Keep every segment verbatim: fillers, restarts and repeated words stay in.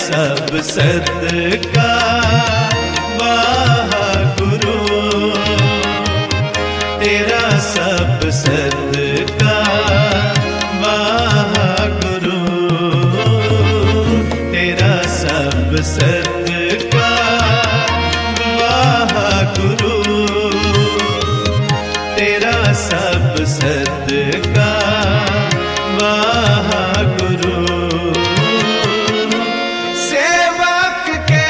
सब सदका वाहगुरु, तेरा सब सदका वाहगुरु, तेरा सब सदका वाहगुरु, तेरा सब सदका वाहगुरु। सेवक के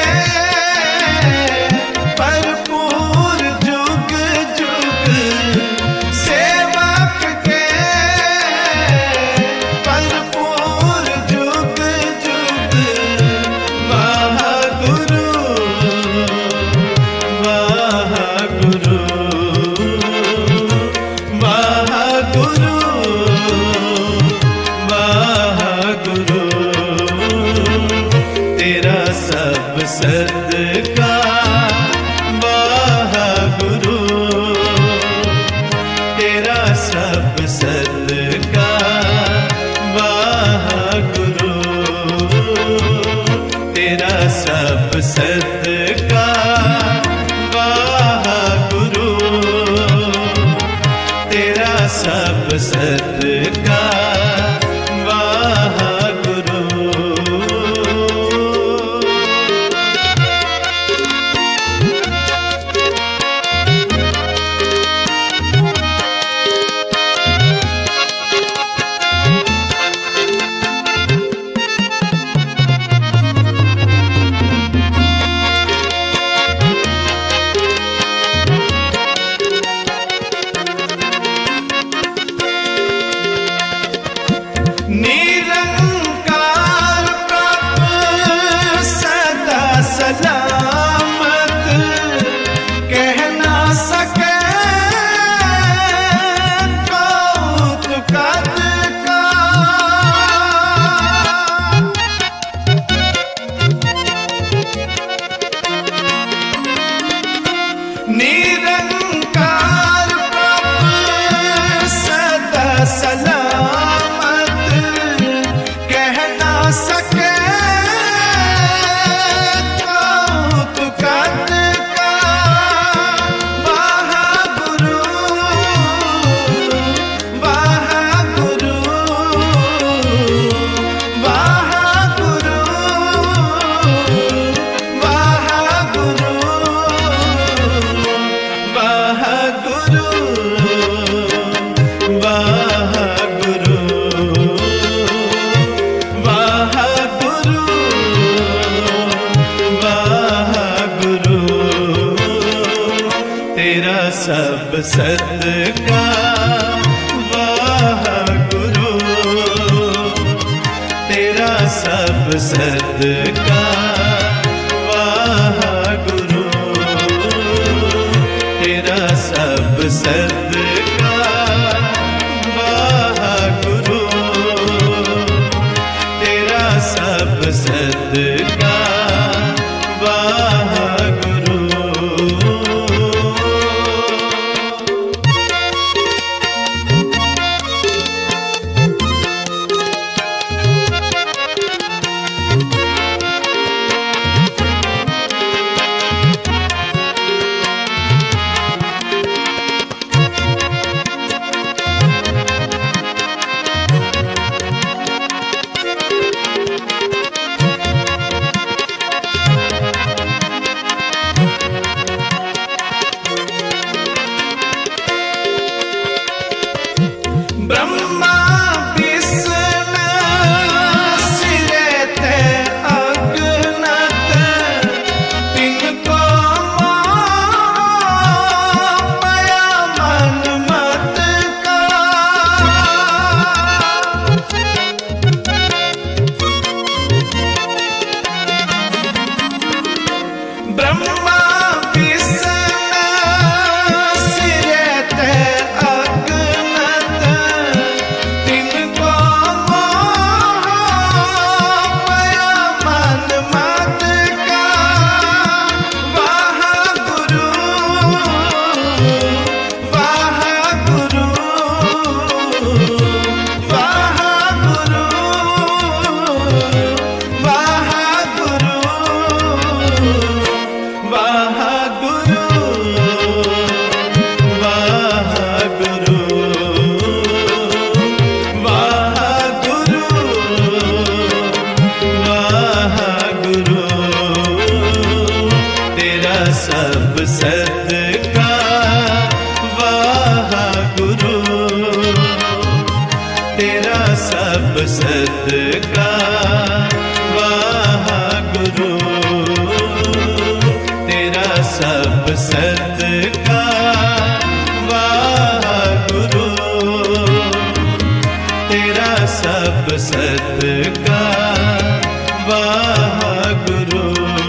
भरपूर जुग जुग, सेवक के भरपूर जुग जुग वाहगुरु, वाहगुरु, वाहगुरु, वाहगुरु, तेरा सब सदका वाहगुरु, तेरा सब सदका वाहगुरु, तेरा सब सदका वाहगुरु, तेरा सब सदका वाहगुरु। निरंकार प्रभु सदा सलामत, कह ना सके कौतुक का। निरंकार प्रभु सदा सलामत, कह ना सके कौतुक का। वाहगुरु, वाहगुरु, वाहगुरु, वाहगुरु, वाहगुरु, वाहगुरु, वाहगुरु, वाहगुरु, तेरा सब सदका वाहगुरु, तेरा सब सदका वाहगुरु, तेरा सब सदका वाहगुरु, तेरा सब सदका वाहगुरु। सदका वाह गुरु, तेरा सब सदका वाह गुरु, तेरा सब सदका वाह गुरु।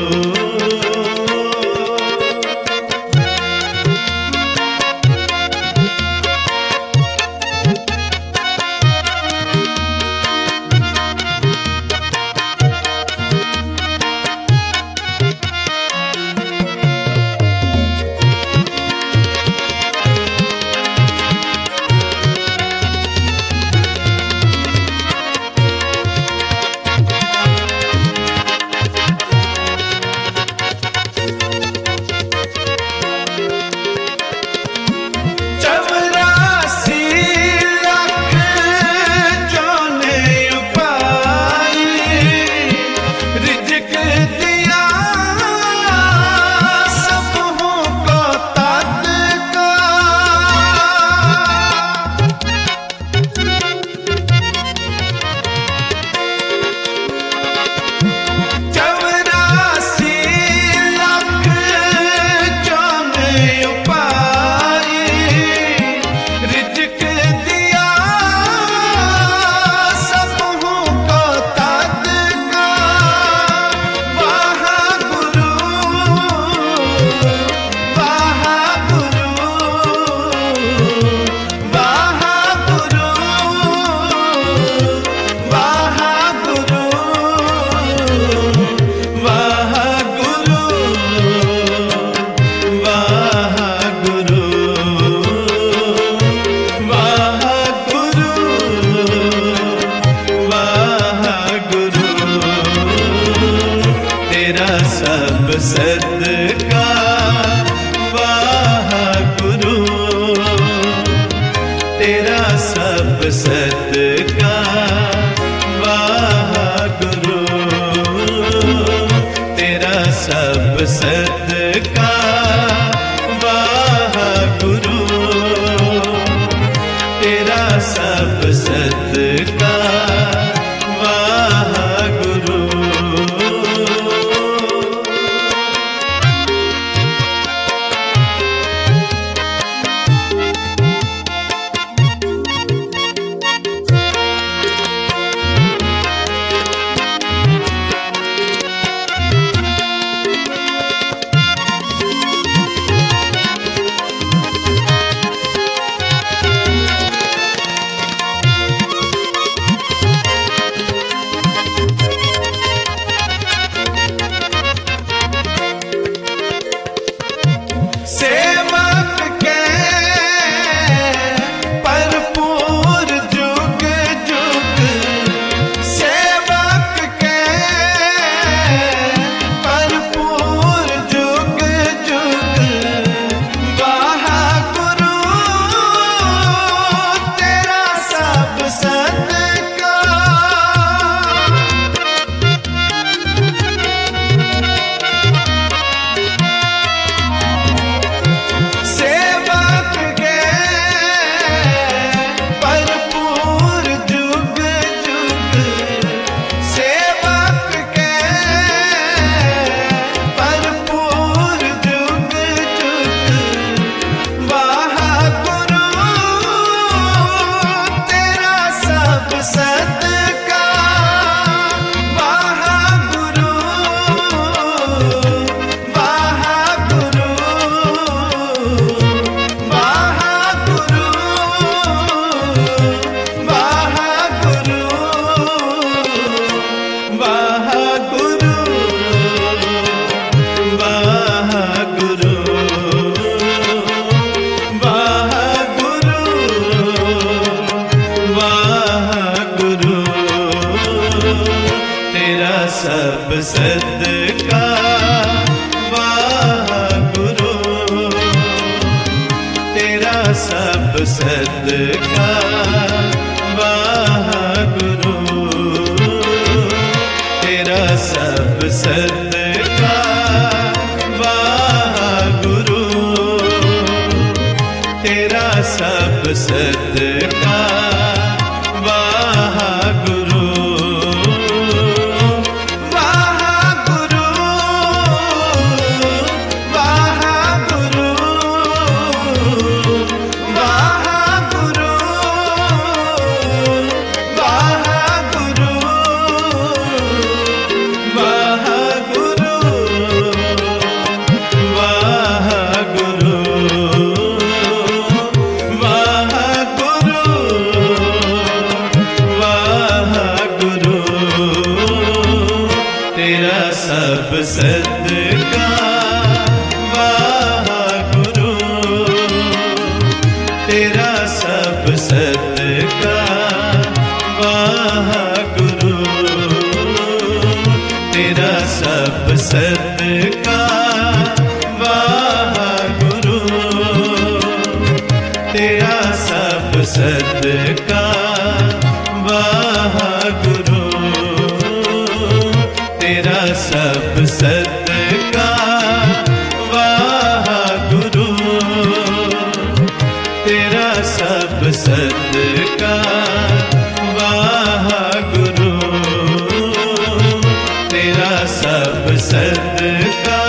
सब सदका वाह गुरु, तेरा सब सदका वाह गुरु, तेरा सब सदका वाह गुरु, तेरा सब सदका वाह गुरु। सब सदका वाह गुरु, तेरा सब सदका वाह गुरु, तेरा सब सदका वाह गुरु, तेरा सब सदका वाह गुरु। सब सदका वाहगुरु, तेरा सब सदका वाहगुरु, तेरा सब सदका वाहगुरु, तेरा सब सदका वाहगुरु, तेरा सब सदका वाहगुरु, तेरा सब सदका वाहगुरु, तेरा सब सदका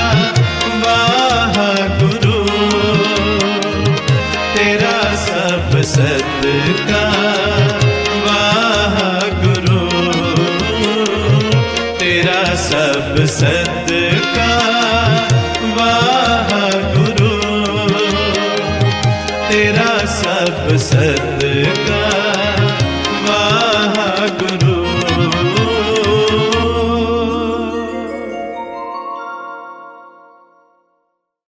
वाहगुरु, तेरा सब सदका वाहगुरु, तेरा सब सदका वाहगुरु, तेरा सब सदका